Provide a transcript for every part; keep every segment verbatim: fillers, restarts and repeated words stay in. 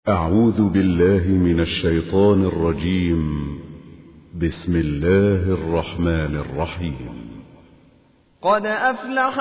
أعوذ بالله من الشيطان الرجيم. بسم الله الرحمن الرحيم. قد أفلح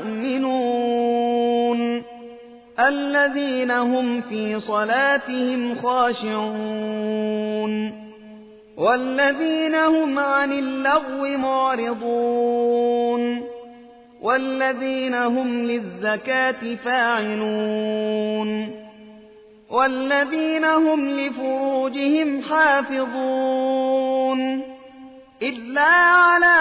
المؤمنون الذين هم في صلاتهم خاشعون والذين هم عن اللغو معرضون والذين هم للزكاة فاعلون والذين هم لفروجهم حافظون إلا على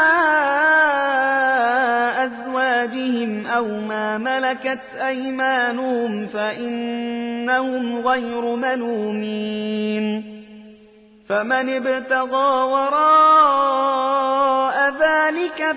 أزواجهم أو ما ملكت أيمانهم فإنهم غير ملومين فمن ابتغى وراء ذلك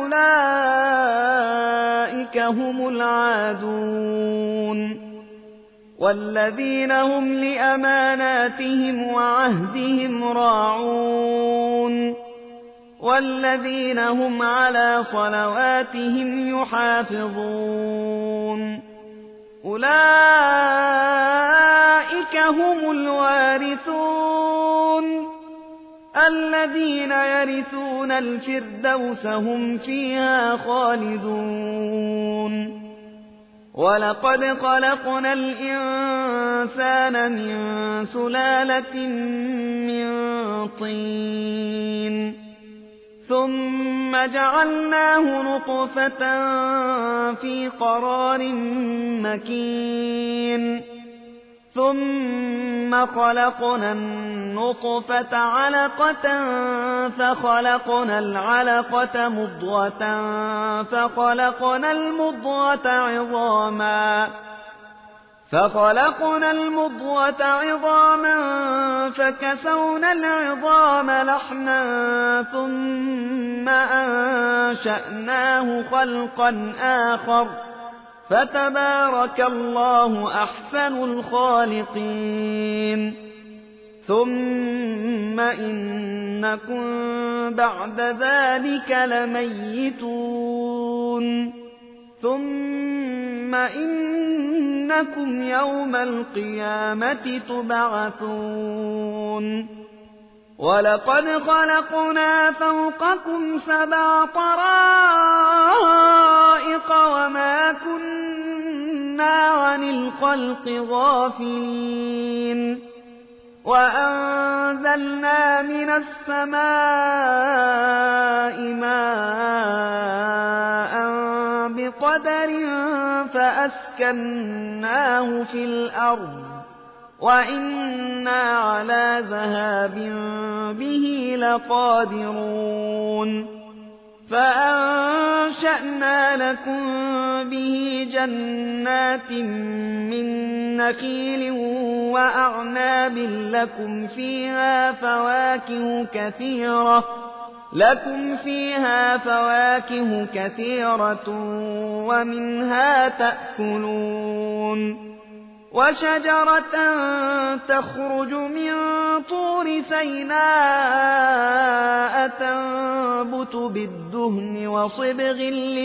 فأولئك هم العادون والذين هم لأماناتهم وعهدهم راعون والذين هم على صلواتهم يحافظون أولئك هم الوارثون الذين يرثون الفردوس هم فيها خالدون ولقد خلقنا الإنسان من سلالة من طين ثم جعلناه نطفة في قرار مكين ثم خلقنا النطفة علقة فخلقنا العلقة مضغة فخلقنا المضغة عظاما فخلقنا المضغة عظاما فكسونا العظام لحما ثم أنشأناه خلقا آخر فتبارك الله أحسن الخالقين ثم إنكم بعد ذلك لميتون ثم إنكم يوم القيامة تبعثون ولقد خلقنا فوقكم سبع طرائق وما كنا عن الخلق غافلين وأنزلنا من السماء ماء بقدر فأسكناه في الأرض وإنا على ذهاب به لقادرون فأنشأنا لكم به جنات من نخيل وأعناب لكم فيها فواكه كثيرة لكم فيها فواكه كثيرة ومنها تأكلون وشجرة تخرج من طور سيناء تنبت بالدهن وصبغ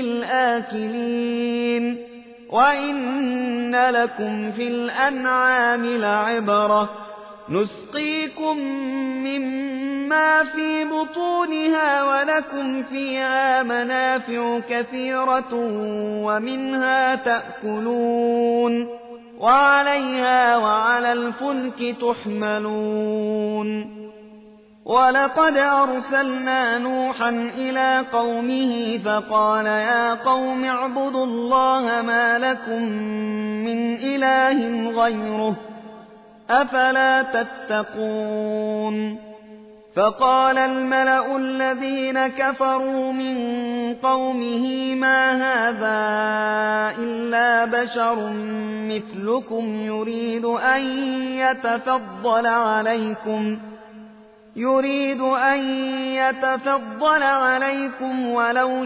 للآكلين وإن لكم في الأنعام لعبرة نسقيكم مما في بطونها ولكم فيها منافع كثيرة ومنها تأكلون وعليها وعلى الفلك تحملون ولقد أرسلنا نوحا إلى قومه فقال يا قوم اعبدوا الله ما لكم من إله غيره أفلا تتقون فقال الملأ الذين كفروا من قومه ما هذا إلا بشر مثلكم يريد أن يتفضل عليكم يريد أن يتفضل عليكم ولو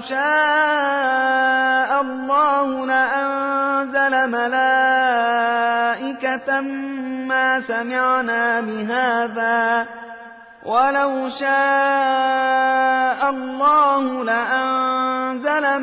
شاء الله لأنزل ملائكة ما سمعنا بهذا ولو شاء الله لأنزل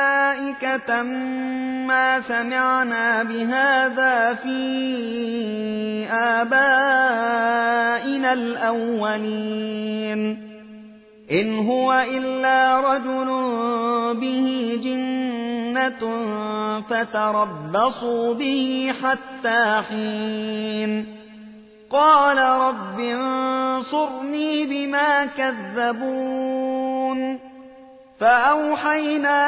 ملائكة ما سمعنا بهذا في آبائنا الأولين إن هو إلا رجل به جنة فتربصوا به حتى حين قال رب انصرني بما كذبون فأوحينا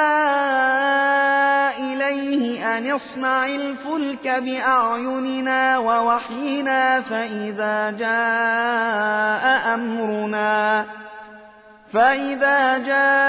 إليه أن اصنع الفلك بأعيننا ووحينا فإذا جاء أمرنا فإذا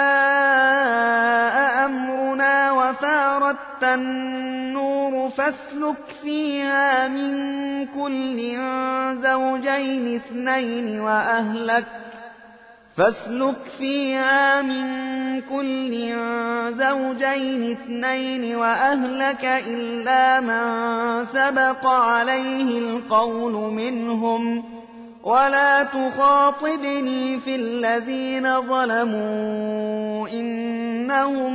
جاء أمرنا وفارت النور فاسلك فيها من كل زوجين اثنين وأهلك فاسلك فيها من كل زوجين اثنين وأهلك إلا من سبق عليه القول منهم ولا تخاطبني في الذين ظلموا إنهم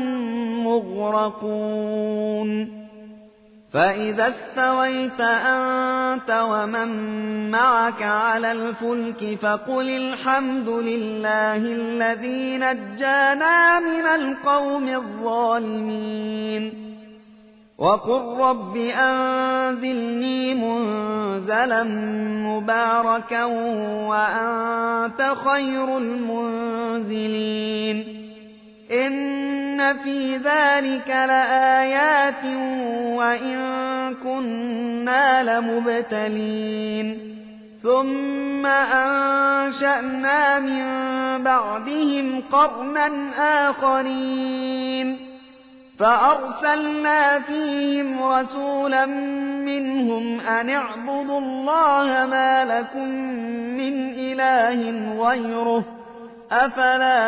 مغرقون فإذا استويت أنت ومن معك على الفلك فقل الحمد لله الذي نجانا من القوم الظالمين وقل رب أنزلني منزلا مباركا وأنت خير المنزلين إن في ذلك لآيات وإن كنا لمبتلين ثم أنشأنا من بعدهم قرنا آخرين فأرسلنا فيهم رسولا منهم أن اعبدوا الله ما لكم من إله غيره أفلا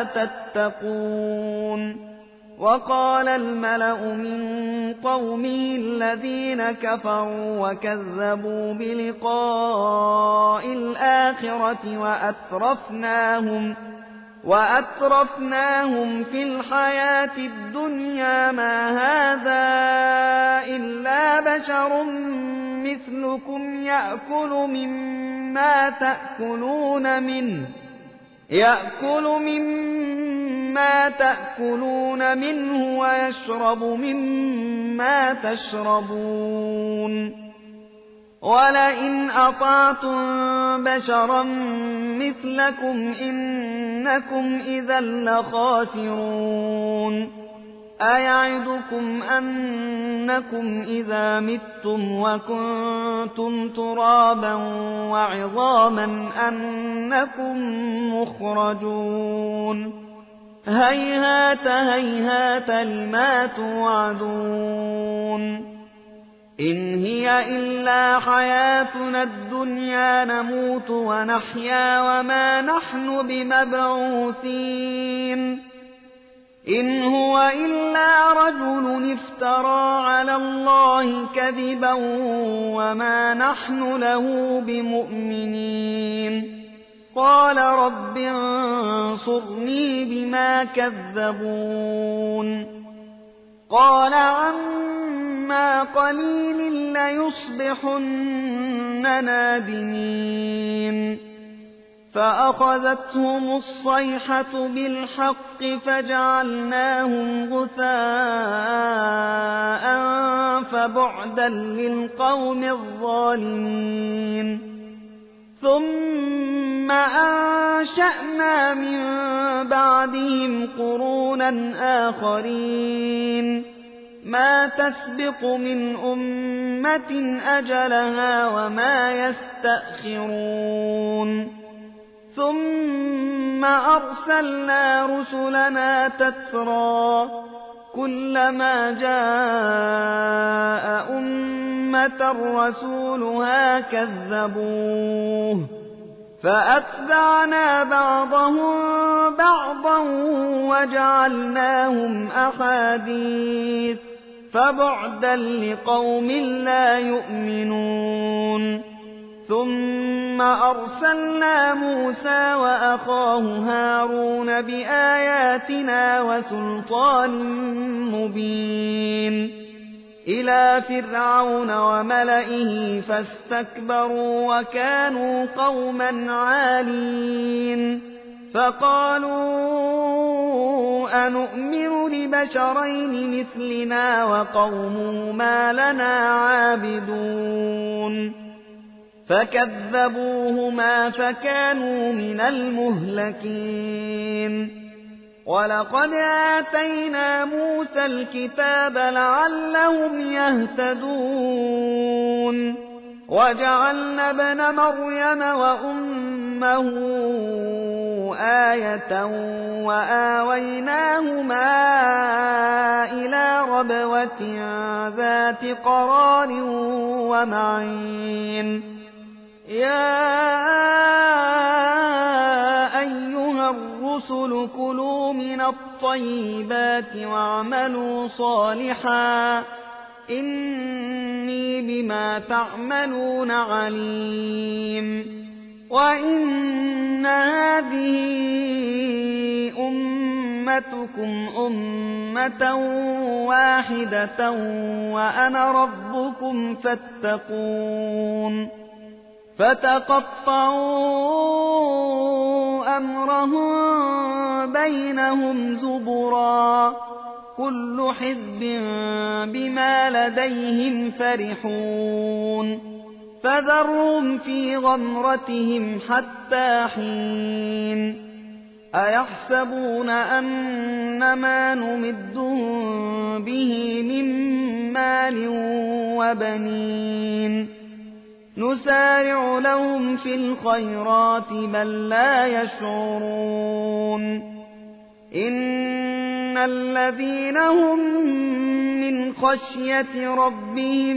تتقون وقال الملأ من قومه الذين كفروا وكذبوا بلقاء الآخرة وأترفناهم وأترفناهم في الحياة الدنيا ما هذا إلا بشر مثلكم يأكل مما تأكلون منه يأكل مما تأكلون منه ويشرب مما تشربون ولئن أطعتم بشرا مثلكم إنكم إذا لخاسرون أيعدكم أنكم إذا متم وكنتم ترابا وعظاما أنكم مخرجون هيهات هيهات لما توعدون إن هي إلا حياتنا الدنيا نموت ونحيا وما نحن بمبعوثين إن هو إلا رجل افترى على الله كذبا وما نحن له بمؤمنين قال رب انصرني بما كذبون قال عما قليل ليصبحن نادمين فأخذتهم الصيحة بالحق فجعلناهم غثاء فبعدا للقوم الظالمين ثم أنشأنا من بعدهم قرونا آخرين ما تسبق من أمة أجلها وما يستأخرون ثم أرسلنا رسلنا تترى كلما جاء أمة رسولها كذبوه فأتبعنا بعضهم بعضا وجعلناهم أحاديث فبعدا لقوم لا يؤمنون ثم أرسلنا موسى وأخاه هارون بآياتنا وسلطان مبين إلى فرعون وملئه فاستكبروا وكانوا قوما عالين فقالوا أنؤمن لبشرين مثلنا وقومهما لنا عابدون فكذبوهما فكانوا من المهلكين ولقد آتينا موسى الكتاب لعلهم يهتدون وجعلنا ابن مريم وأمه آية وآويناهما إلى ربوة ذات قرار ومعين يا أيها الرسل كلوا من الطيبات واعملوا صالحا إني بما تعملون عليم وإن هذه أمتكم أمة واحدة وأنا ربكم فاتقون فتقطعوا أمرهم بينهم زبرا كل حزب بما لديهم فرحون فذرهم في غمرتهم حتى حين أيحسبون أن ما نمدهم به من مال وبنين نسارع لهم في الخيرات بل لا يشعرون إن الذين هم من خشية ربهم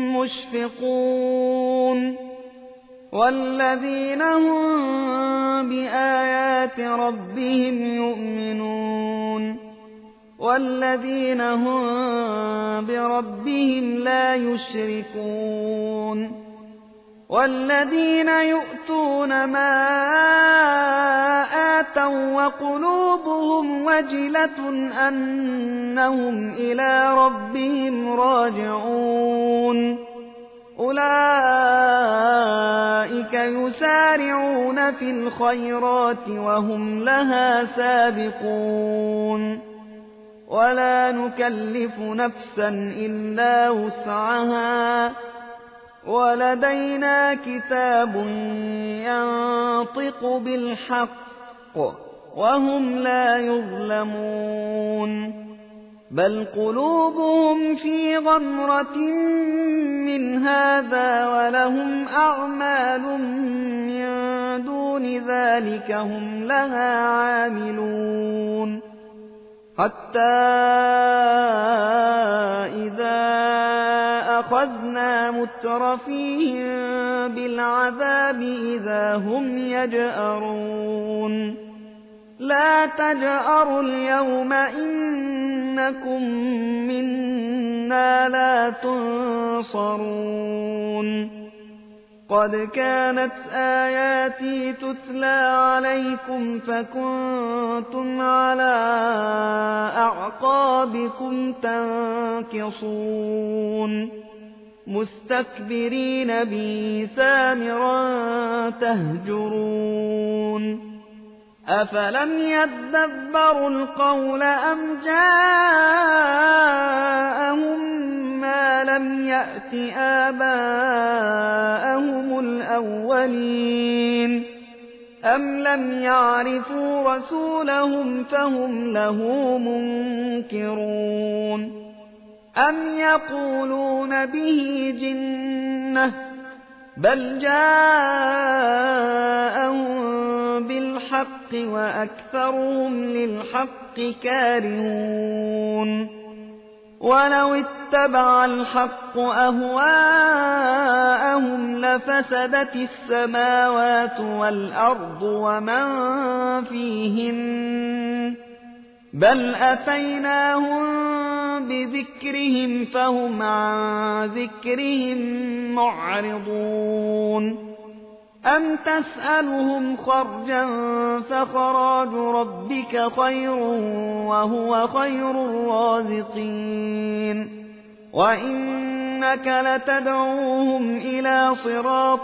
مشفقون والذين هم بآيات ربهم يؤمنون والذين هم بربهم لا يشركون والذين يؤتون ما آتوا وقلوبهم وجلة أنهم إلى ربهم راجعون أولئك يسارعون في الخيرات وهم لها سابقون ولا نكلف نفسا إلا وسعها ولدينا كتاب ينطق بالحق وهم لا يظلمون بل قلوبهم في غمرة من هذا ولهم أعمال من دون ذلك هم لها عاملون حتى إذا أخذنا مترفيهم بالعذاب إذا هم يجأرون لا تجأروا اليوم إنكم منا لا تنصرون قد كانت آياتي تتلى عليكم فكنتم على أعقابكم تنكصون مستكبرين به سامرا تهجرون أفلم يدبروا القول أم جاءهم ما لم يأت آباءهم الأولين أم لم يعرفوا رسولهم فهم له منكرون أم يقولون به جنة بل جاءهم بالحق وأكثرهم للحق كارهون ولو اتبع الحق أهواءهم لفسدت السماوات والأرض ومن فيهن بل أتيناهم بذكرهم فهم عن ذكرهم معرضون أم تسألهم خرجا فخراج ربك خير وهو خير الرازقين وإنك لتدعوهم إلى صراط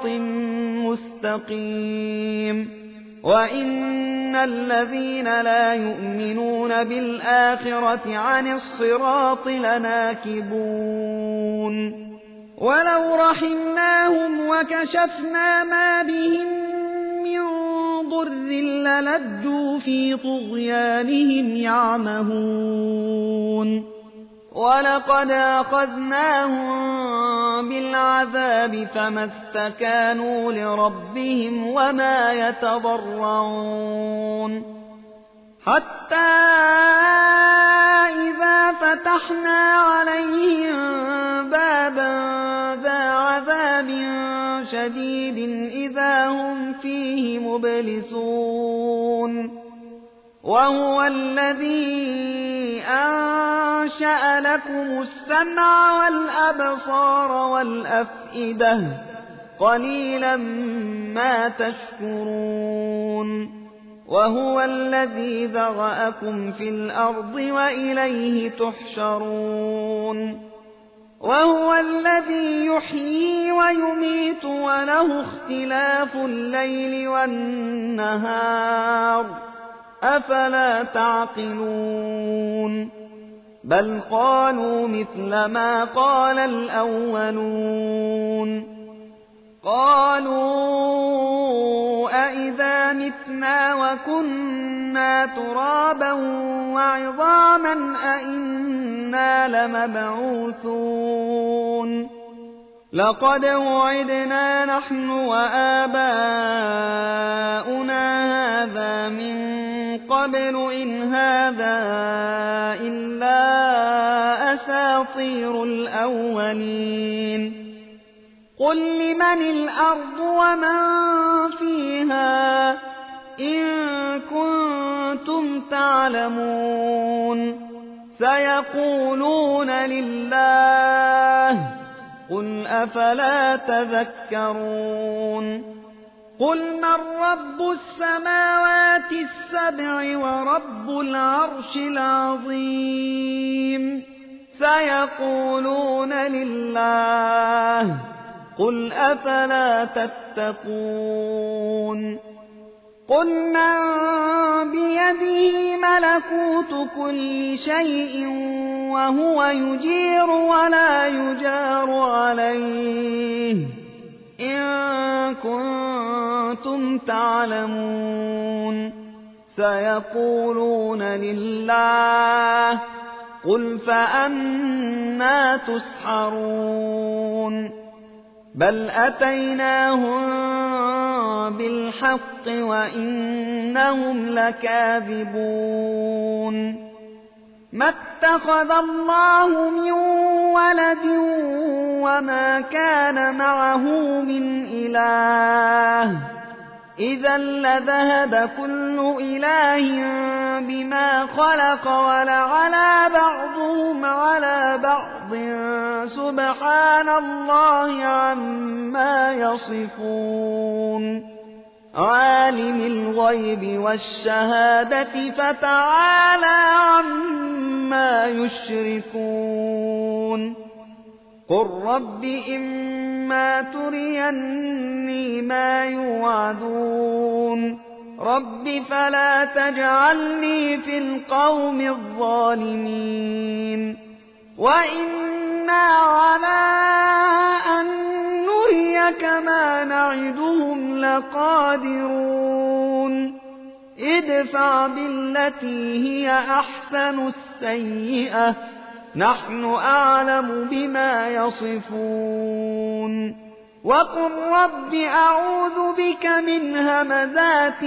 مستقيم وإن الذين لا يؤمنون بالآخرة عن الصراط لناكبون ولو رحمناهم وكشفنا ما بهم من ضر للجوا في طغيانهم يعمهون ولقد أخذناهم بالعذاب فما استكانوا لربهم وما يتضرعون حتى إذا فتحنا عليهم بابا ذا عذاب شديد إذا هم فيه مبلسون وهو الذي أنشأ لكم السمع والأبصار والأفئدة قليلا ما تشكرون وهو الذي ذرأكم في الأرض وإليه تحشرون وهو الذي يحيي ويميت وله اختلاف الليل والنهار أفلا تعقلون بل قالوا مثل ما قال الأولون قالوا أئذا متنا وكنا ترابا وعظاما أئنا لمبعوثون لقد وعدنا نحن وآباؤنا هذا من قبل إن هذا إلا أساطير الأولين قل لمن الأرض ومن فيها إن كنتم تعلمون سيقولون لله قل أفلا تذكرون قل من رب السماوات السبع ورب العرش العظيم سيقولون لله قل أفلا تتقون قل من بيده ملكوت كل شيء وهو يجير ولا يجار عليه إن كنتم تعلمون سيقولون لله قل فأنى تسحرون بل أتيناهم بالحق وإنهم لكاذبون ما اتخذ الله من ولد وما كان معه من إله إذا لذهب كل إله بما خلق ولعلى بعضهم على بعض سبحان الله عما يصفون عالم الغيب والشهادة فتعالى عما يشركون قل رب إما تريني ما يوعدون رب فلا تجعلني في القوم الظالمين وإنا على أن نريك ما نعدهم لقادرون ادفع بالتي هي أحسن السيئة نحن أعلم بما يصفون وقل رب أعوذ بك من همزات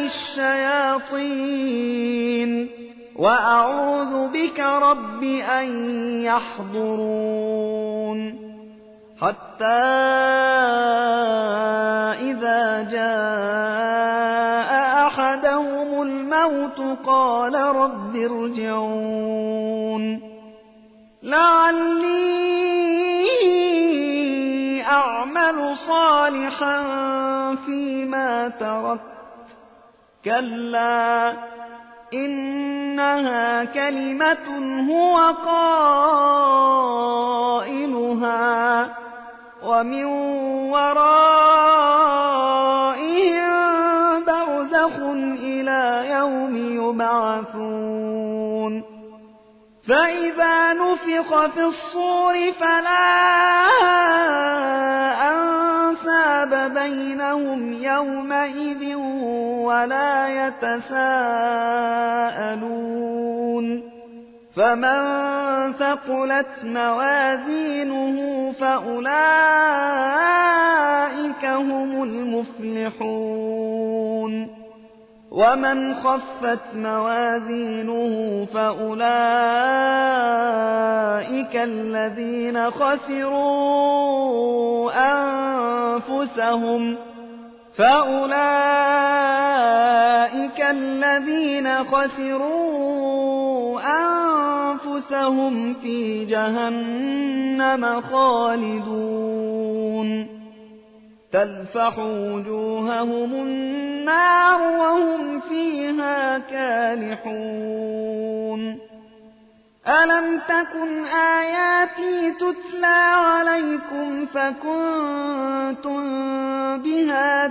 الشياطين وأعوذ بك رب أن يحضرون حتى إذا جاء أحدهم الموت قال رب ارجعون لعلي أعمل صالحا فيما تركت كلا إن إنها كلمة هو قائلها ومن ورائهم برزخ إلى يوم يبعثون فإذا نفخ في الصور فلا أنساب بينهم يومئذ ولا يتساءلون فمن ثقلت موازينه فأولئك هم المفلحون ومن خفت موازينه فأولئك الذين خسروا أنفسهم فأولئك الذين خسروا أنفسهم في جهنم خالدون تلفح وجوههم النار وهم فيها كالحون ألم تكن آياتي تتلى عليكم فكنتم بها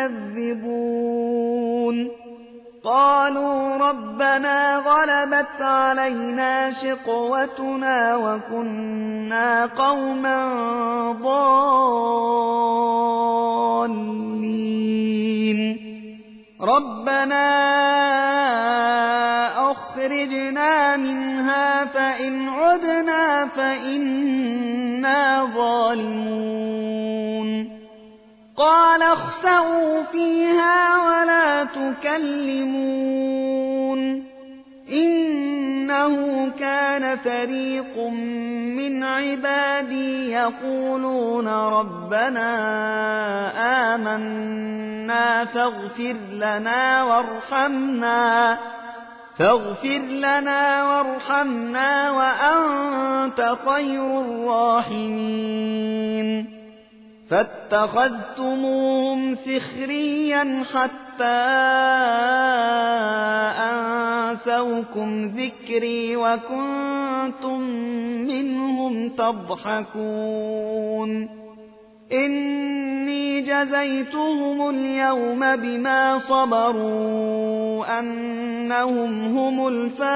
تكذبون قالوا ربنا غلبت علينا شقوتنا وكنا قوما ضالين ربنا أخرجنا منها فإن عدنا فإنا ظالمون قال اخسئوا فيها ولا تكلمون إنه كان فريق من عبادي يقولون ربنا آمنا فاغفر لنا وارحمنا فاغفر لنا وارحمنا وأنت خير الراحمين فاتخذتموهم سخريا حتى أنسوكم ذكري وكنتم منهم تضحكون إني جزيتهم اليوم بما صبروا أنهم هم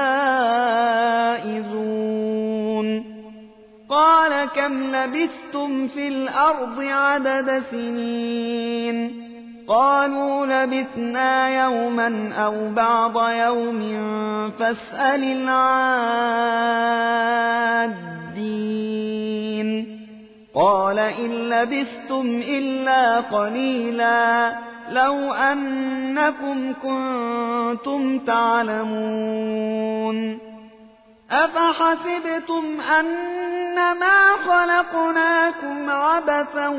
الفائزون قال كم لبثتم في الأرض عدد سنين قالوا لبثنا يوما أو بعض يوم فاسأل العادين قال إن لبثتم إلا قليلا لو أنكم كنتم تعلمون أفحسبتم أنما خلقناكم عبثا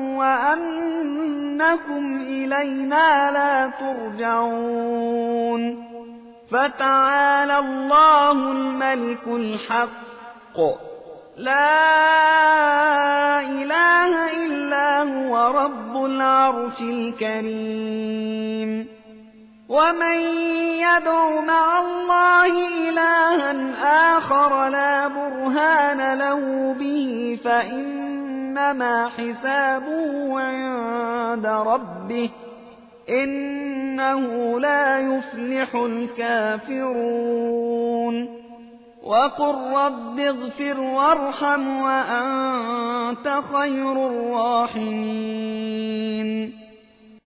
وأنكم إلينا لا ترجعون فتعالى الله الملك الحق لا إله إلا هو رب العرش الكريم ومن يدع مع الله إلها آخر لا برهان له به فإنما حسابه عند ربه إنه لا يفلح الكافرون وقل رب اغفر وارحم وأنت خير الراحمين